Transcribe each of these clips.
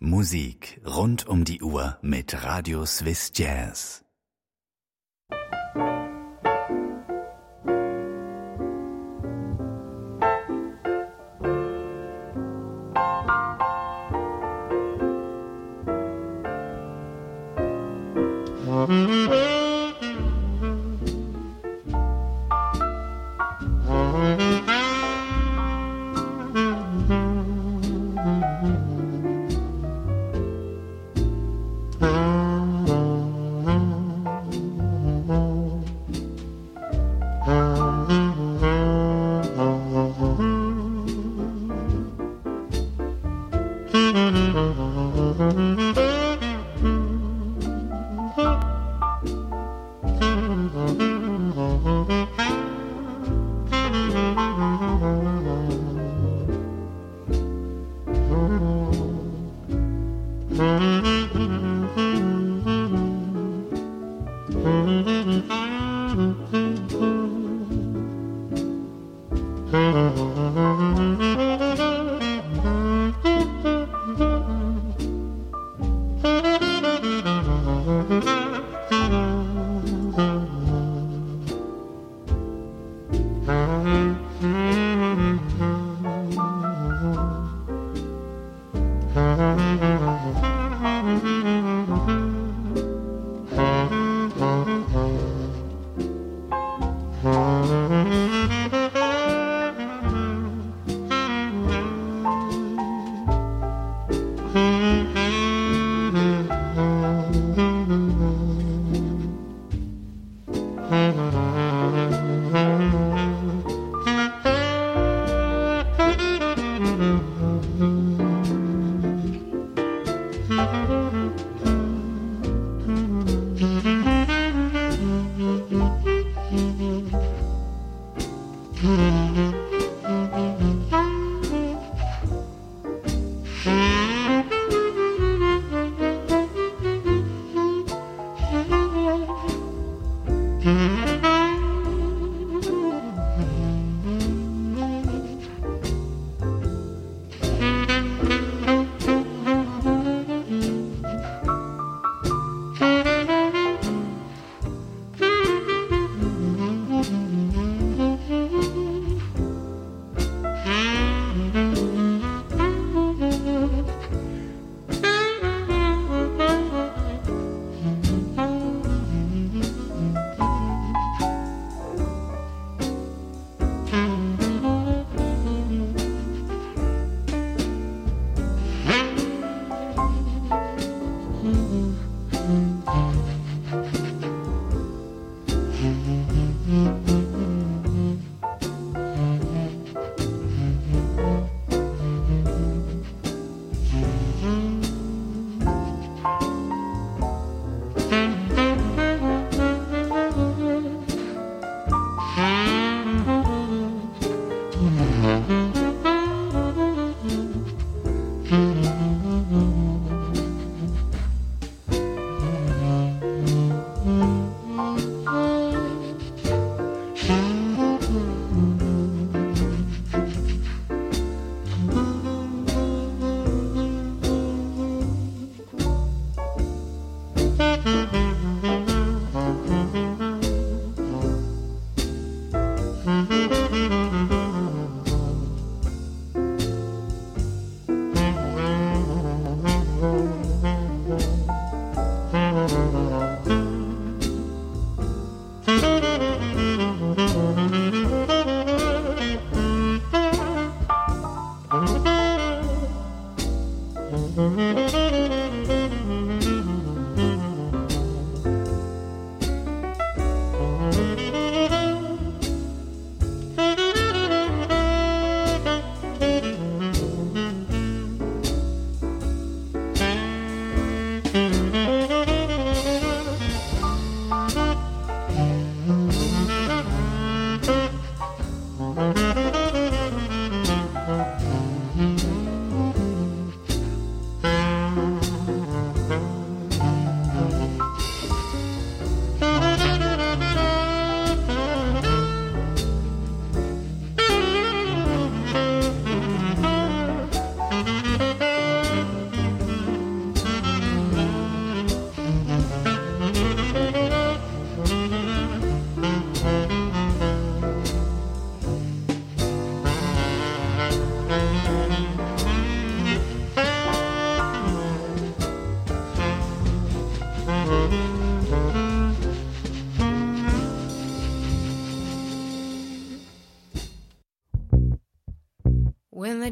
Musik rund um die Uhr mit Radio Swiss Jazz.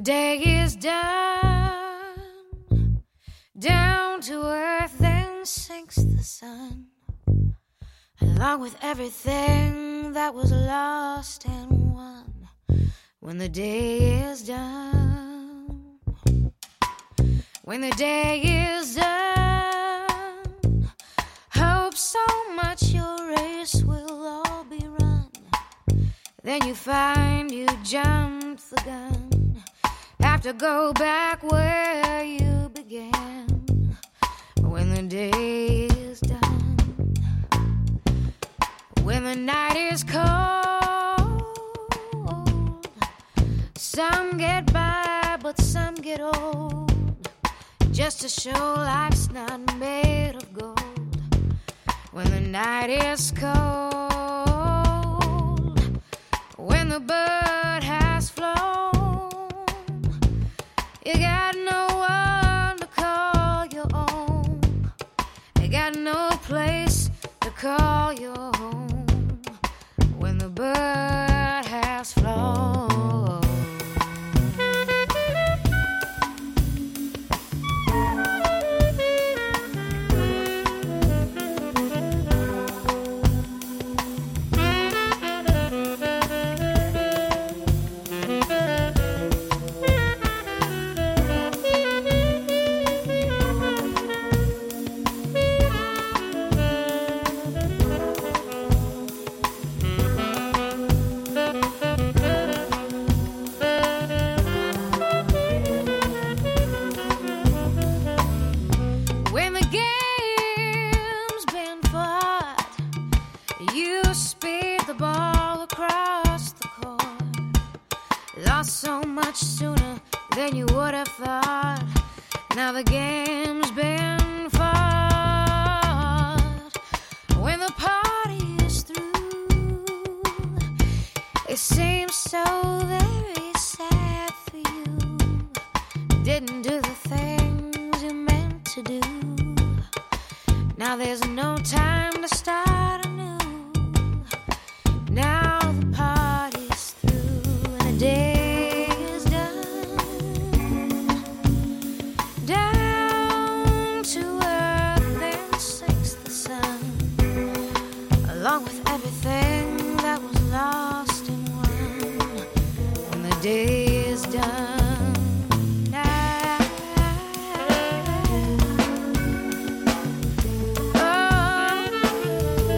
day is done, down to earth then sinks the sun, along with everything that was lost and won. When the day is done, when the day is done, hope so much your race will all be run. Then you find you jumped the gun, have to go back where you began. When the day is done, when the night is cold, some get by but some get old, just to show life's not made of gold. When the night is cold, when the bird has flown, you got no one to call your own, you got no place to call your home. When the bird has flown. So much sooner than you would have thought. Now the game's been fought. When the party is through, it seems so very sad for you. Didn't do the things you meant to do. Now there's no time to start anew. Now the party's through and the day along with everything that was lost and won. When the day is done, oh,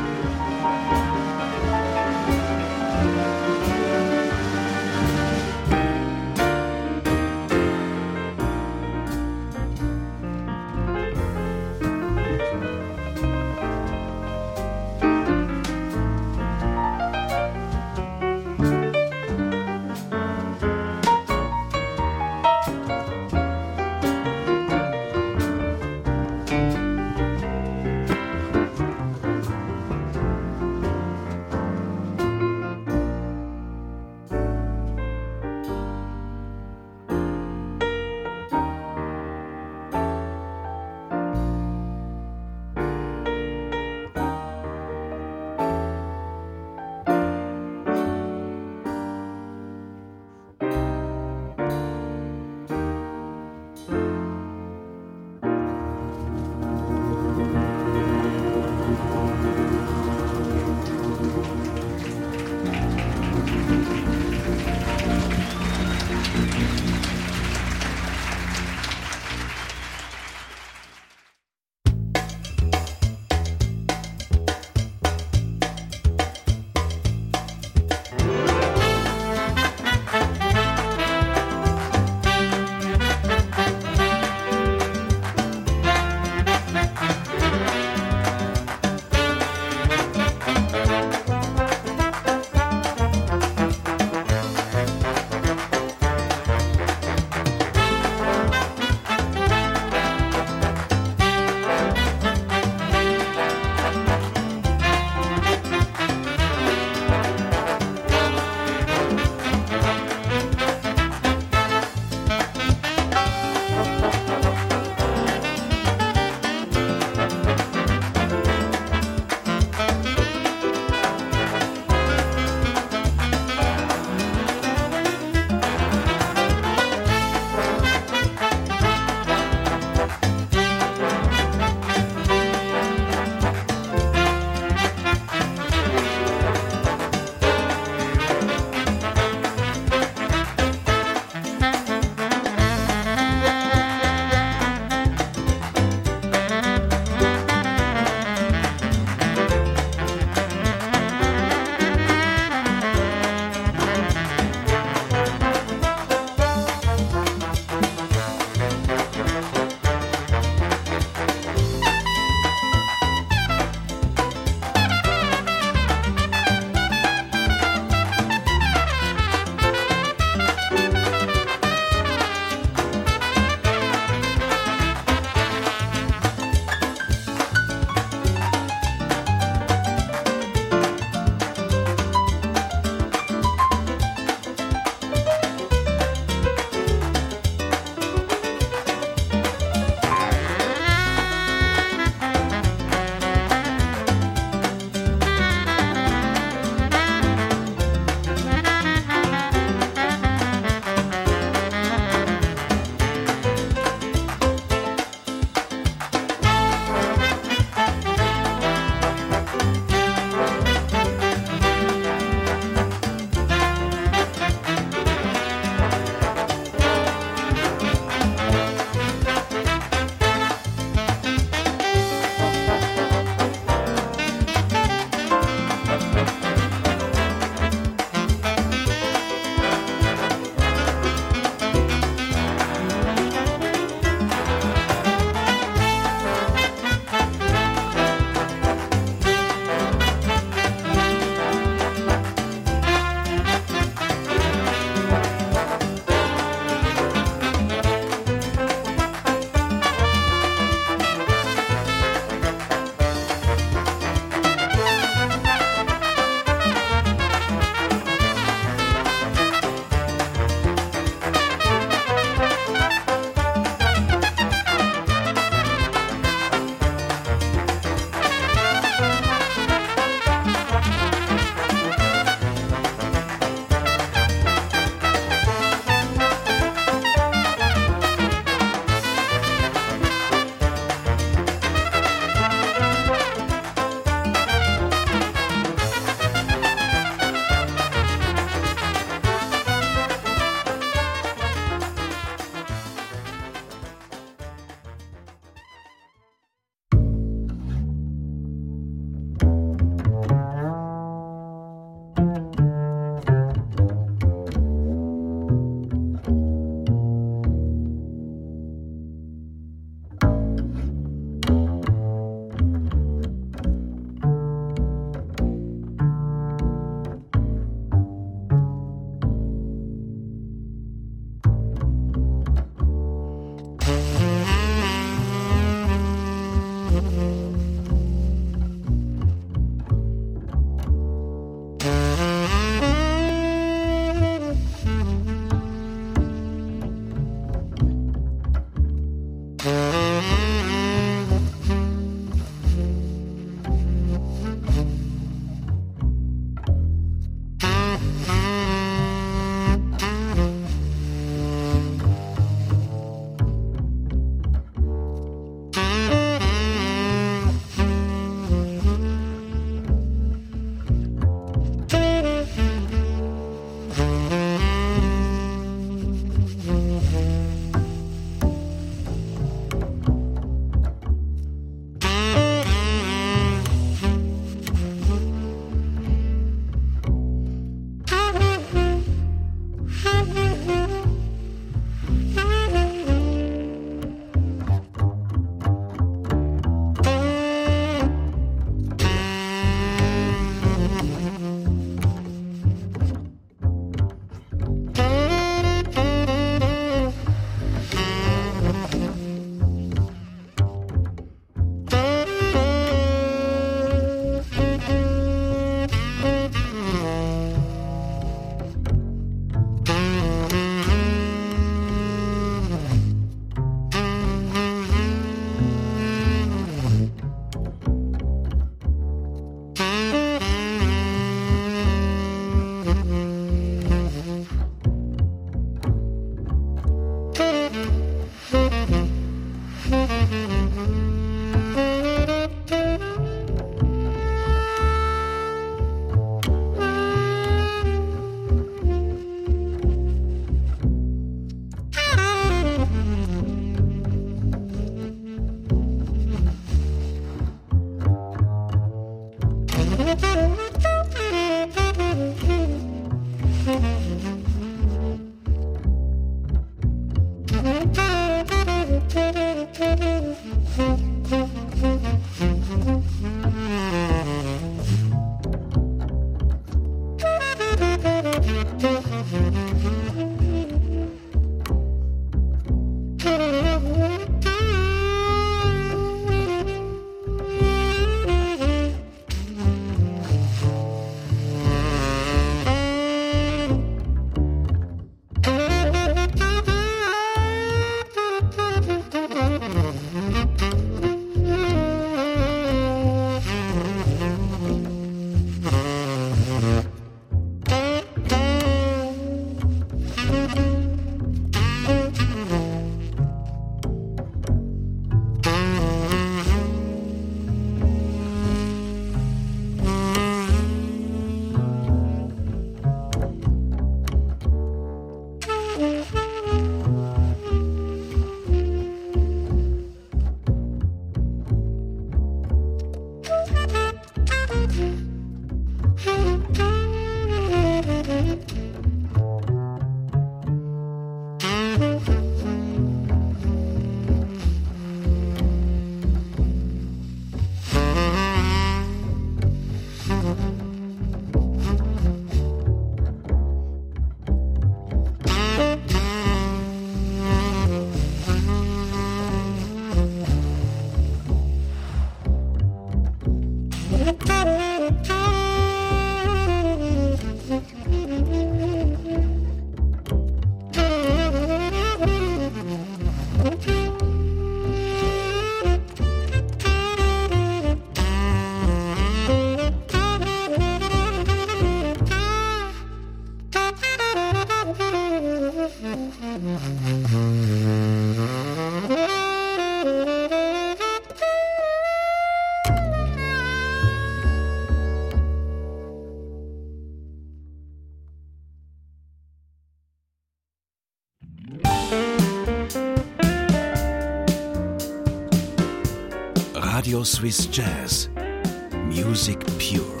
Radio Swiss Jazz. Music pure.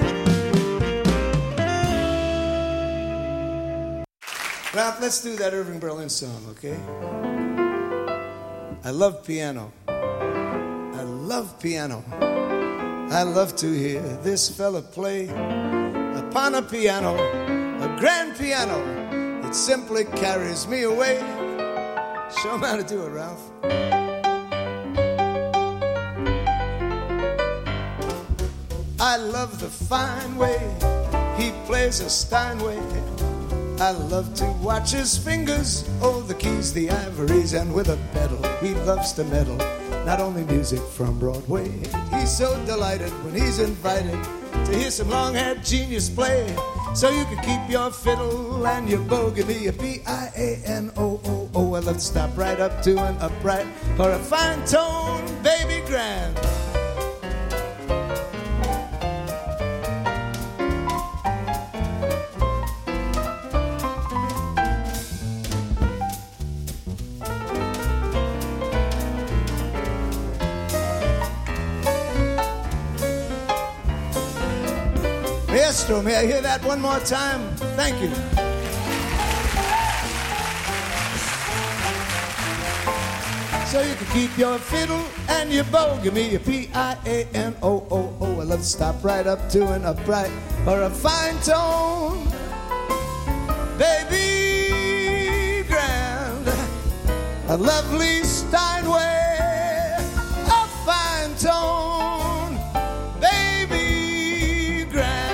Ralph, let's do that Irving Berlin song, okay? I love piano. I love piano. I love to hear this fella play upon a piano, a grand piano. It simply carries me away. Show him how to do it, Ralph. I love the fine way he plays a Steinway. I love to watch his fingers, oh, the keys, the ivories, and with a pedal, he loves to meddle, not only music from Broadway. He's so delighted when he's invited to hear some long-haired genius play, so you can keep your fiddle and your bow. Give me a P-I-A-N-O-O-O. I love to stop right up to an upright or a fine tone, baby grand. Maestro, may I hear that one more time? Thank you. So you can keep your fiddle and your bow. Give me a P-I-A-N-O-O-O. I love to stop right up to an upright or a fine tone, baby grand. A lovely Steinway, a fine tone, baby grand.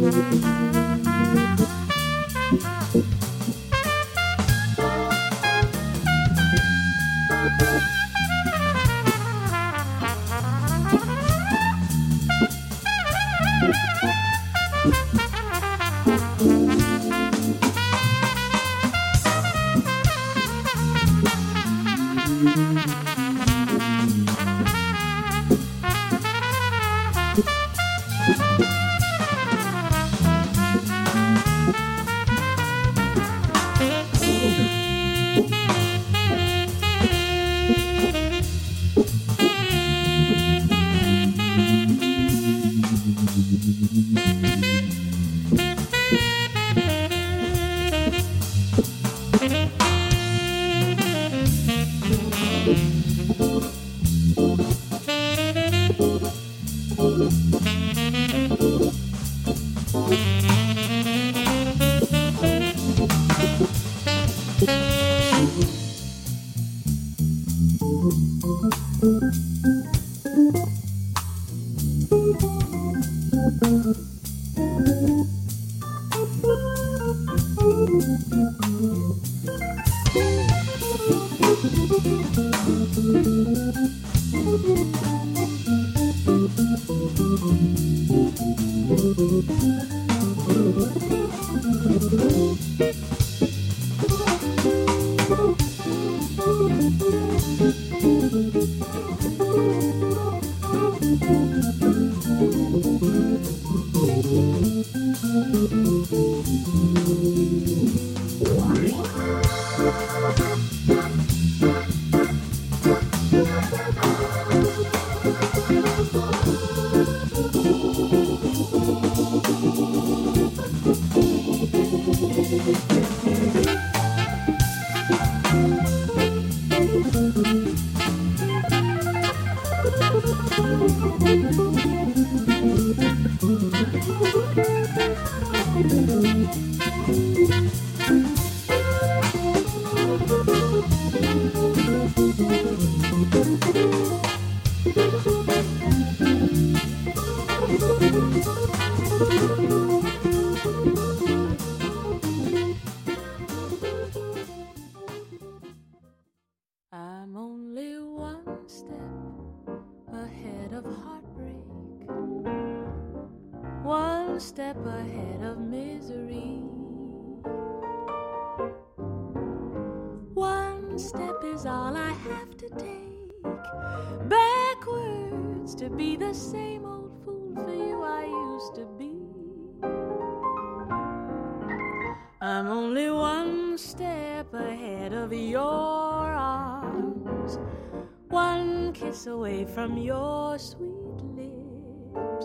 I'm only one step ahead of heartbreak, one step ahead of misery. One step is all I have to take backwards to be the same old fool for you I used to be. I'm only one step ahead of your arms, one kiss away from your sweet lips.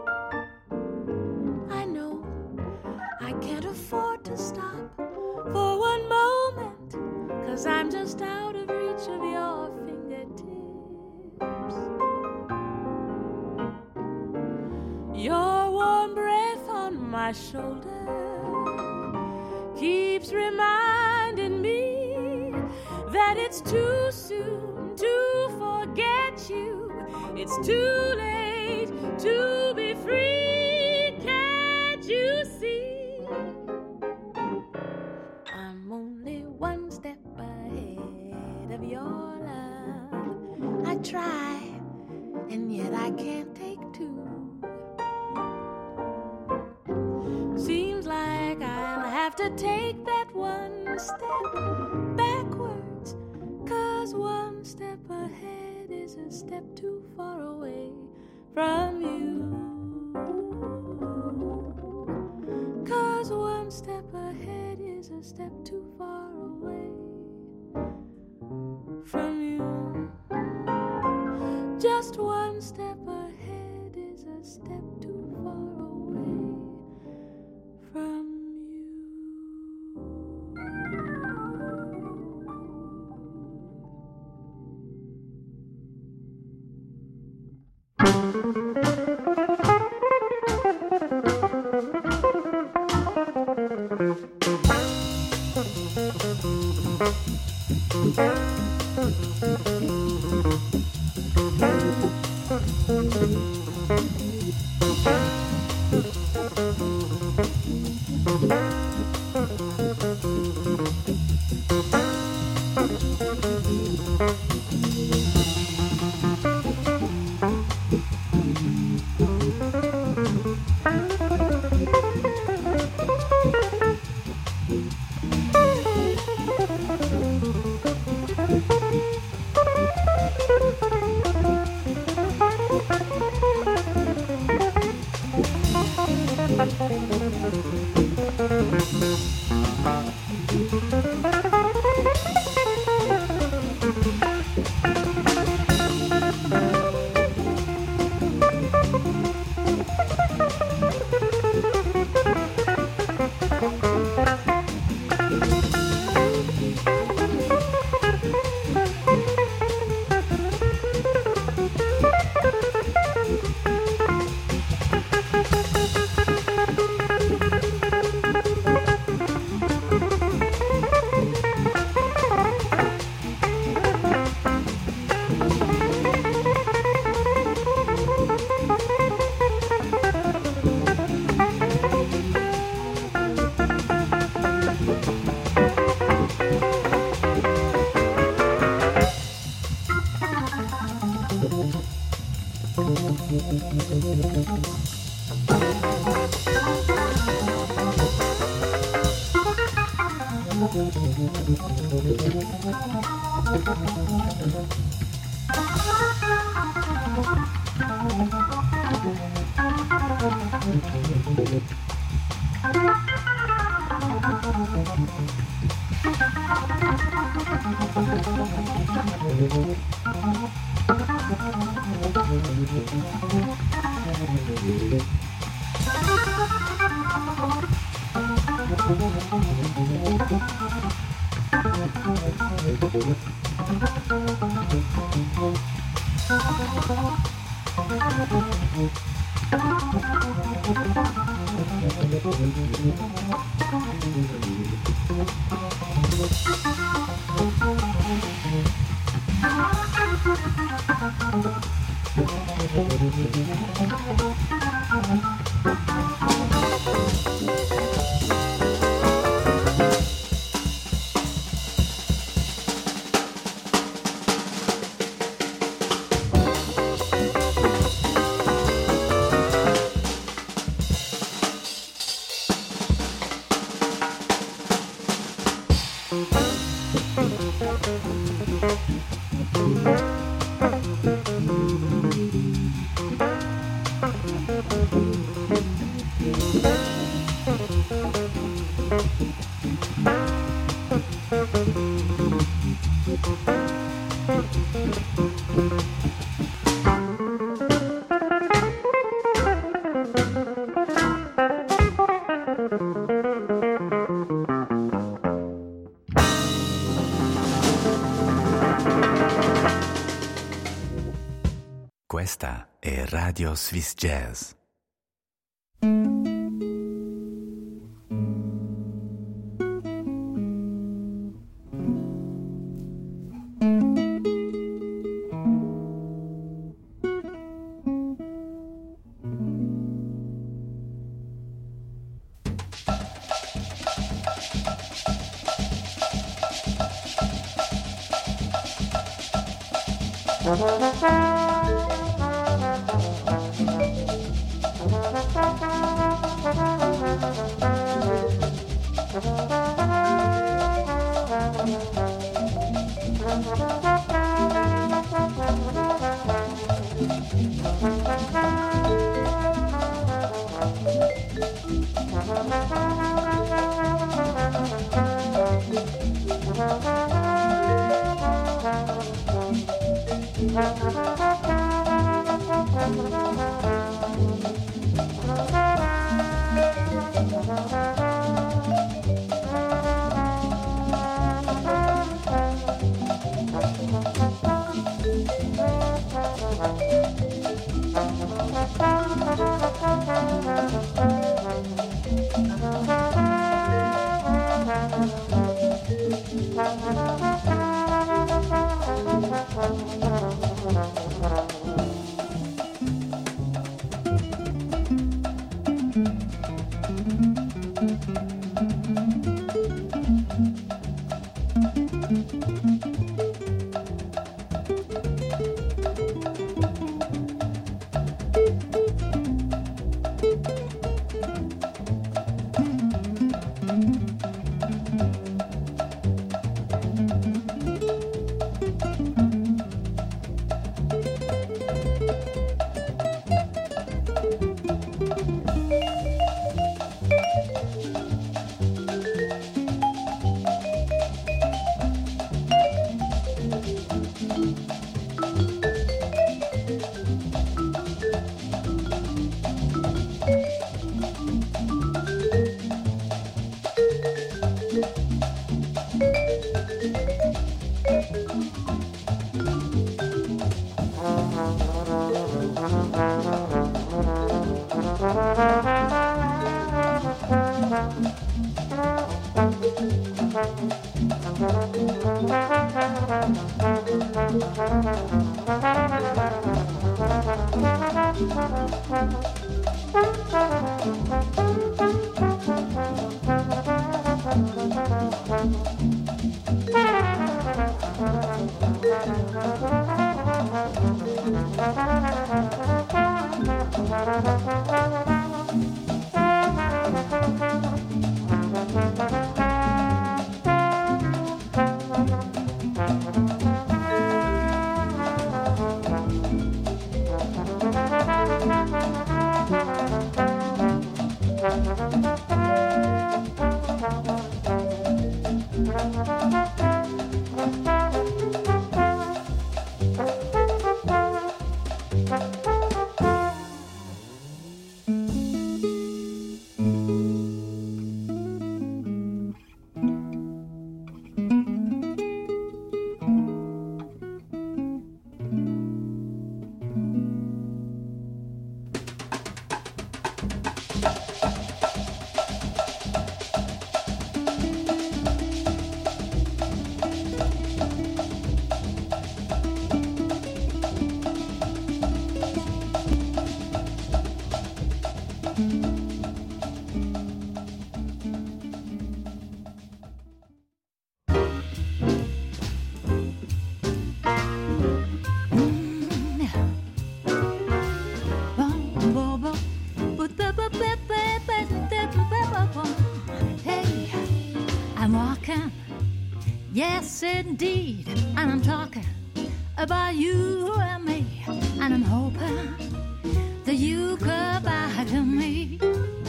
I know I can't afford to stop for one moment, 'cause I'm just out of reach of your fingertips. Your warm breath on my shoulder keeps reminding me that it's too soon to forget you. It's too late to be free. Can't you see? I'm only one step ahead of your love. I try, and yet I can't take two. Seems like I'll have to take that one step backwards, 'cause one step ahead is a step too far away from you. 'Cause one step ahead is a step too far away from you. Just one step ahead is a step too far away from you. Questa è Radio Swiss Jazz. Thank you. Yes, indeed, and I'm talking about you and me, and I'm hoping that you come back to me.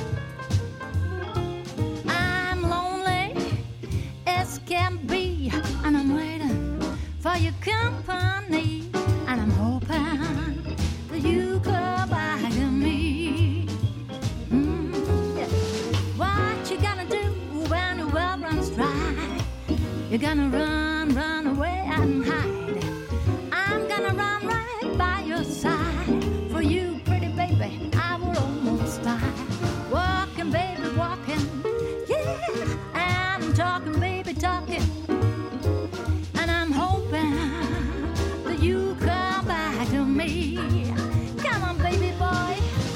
I'm lonely as can be, and I'm waiting for your company, and I'm hoping that you come back to me. Yeah. What you gonna do when the world runs dry? You're gonna run, run away and hide. I'm gonna run right by your side. For you, pretty baby, I would almost die. Walking, baby, walking, yeah. And I'm talking, baby, talking. And I'm hoping that you come back to me. Come on, baby boy.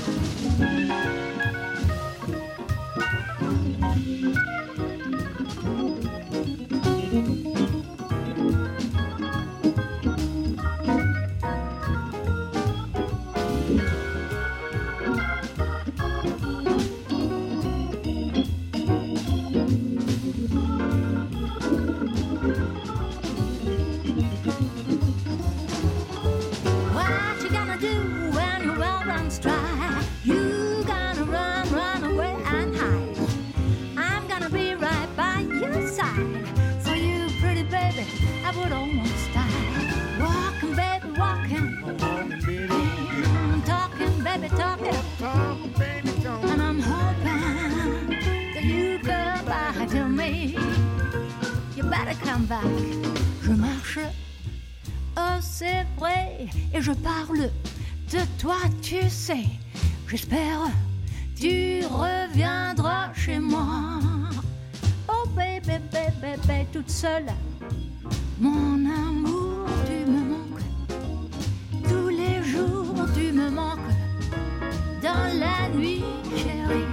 Come back. Je marche, oh c'est vrai, et je parle de toi, tu sais. J'espère tu reviendras chez moi. Oh baby, baby, baby, toute seule. Mon amour, tu me manques. Tous les jours, tu me manques. Dans la nuit, chérie.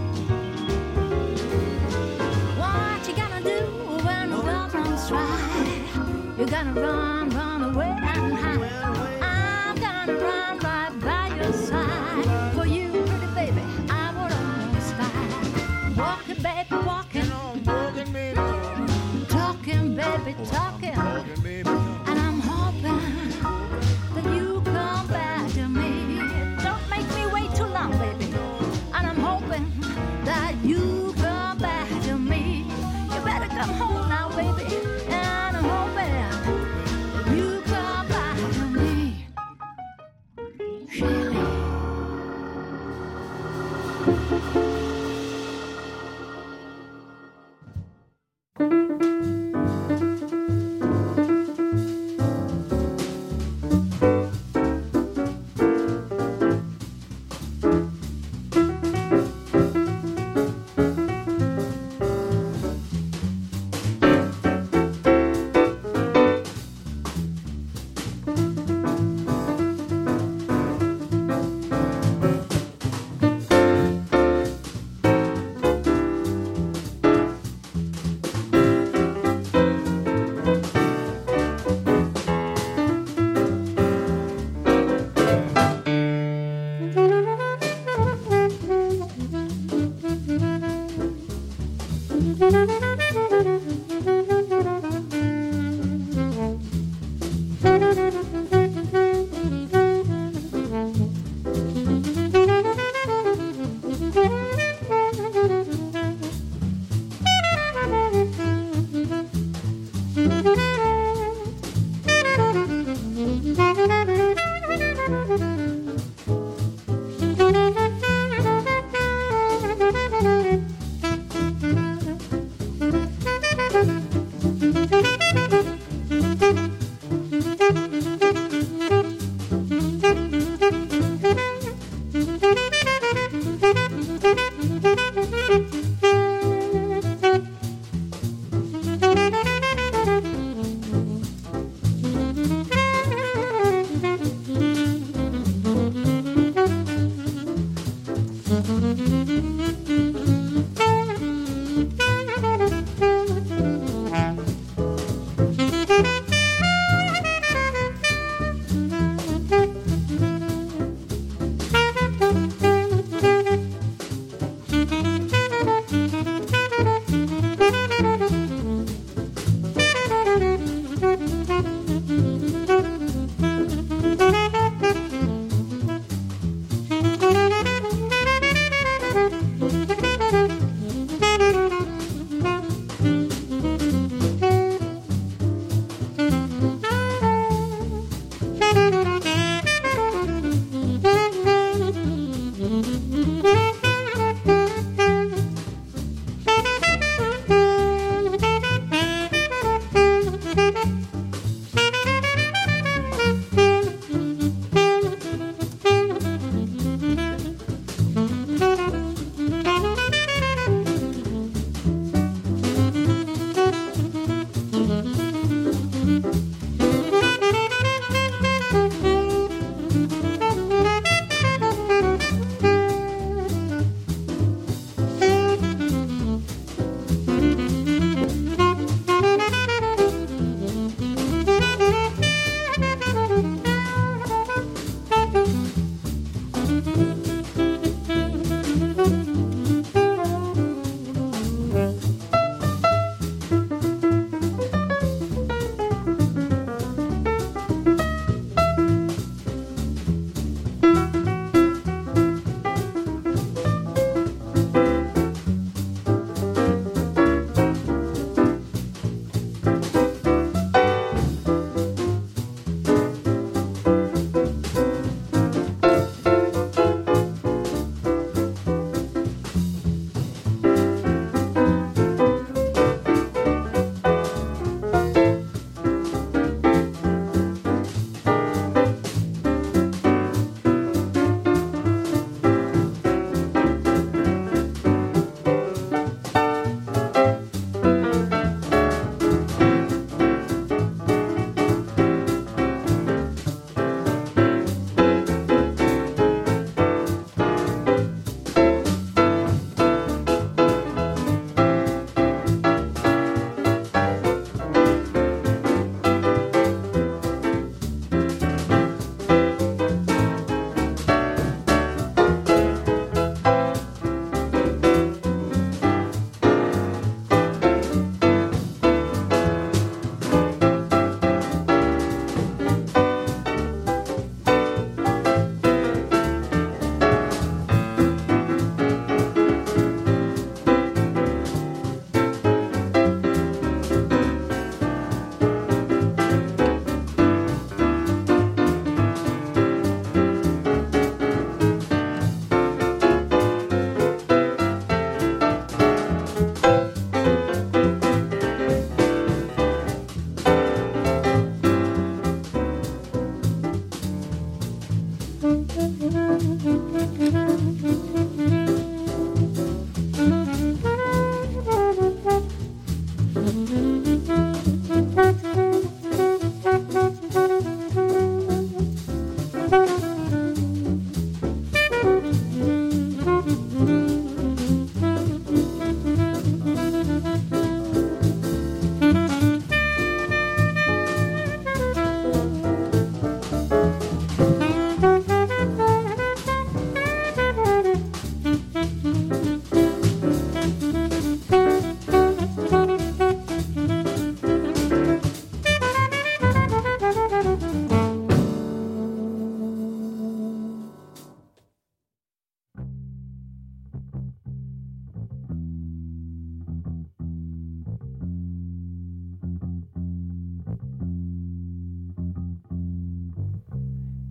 You're gonna run, run away and hide. I'm gonna run right by your side. For you, pretty baby, I would almost die. Walking, baby, walking. Talking, baby, talking. And I'm hoping that you come back to me. Don't make me wait too long, baby. And I'm hoping that you come back to me. You better come home now, baby.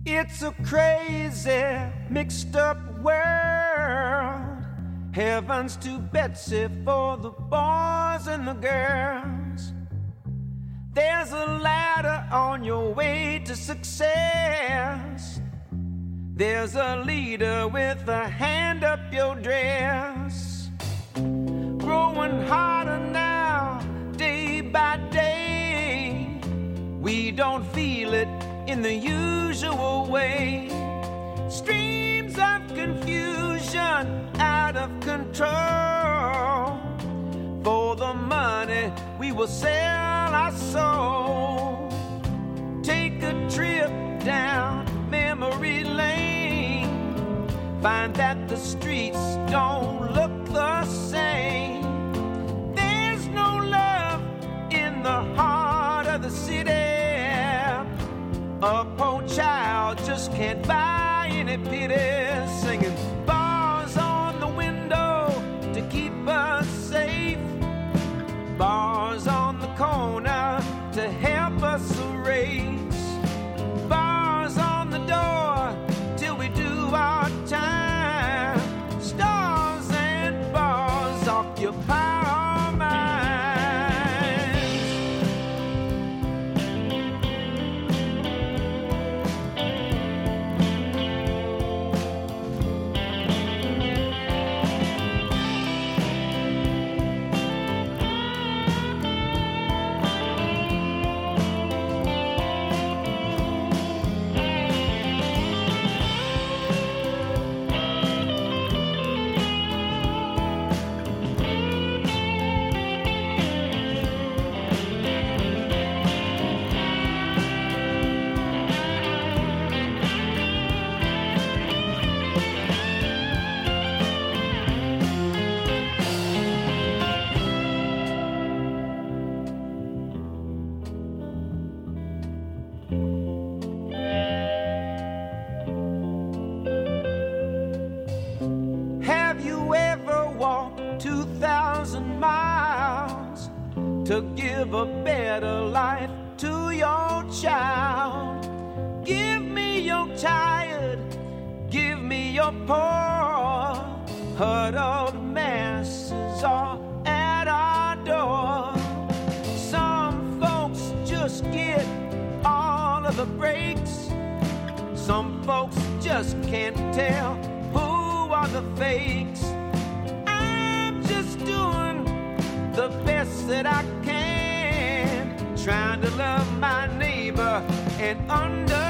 It's a crazy, mixed up world. Heavens to Betsy for the boys and the girls. There's a ladder on your way to success. There's a leader with a hand up your dress. Growing harder now, day by day. We don't feel it in the usual way. Streams of confusion out of control. For the money we will sell our soul. Take a trip down memory lane. Find that the streets don't look the same. There's no love in the heart of the city. A poor child just can't buy any pity. Singing bars on the window to keep us safe. Bars on the corner to help us erase. Bars on the door till we do our time. Stars and bars occupy our minds. To give a better life to your child. Give me your tired, give me your poor. Huddled masses are at our door. Some folks just get all of the breaks. Some folks just can't tell who are the fakes. I'm just doing the best that I can, trying to love my neighbor and understand.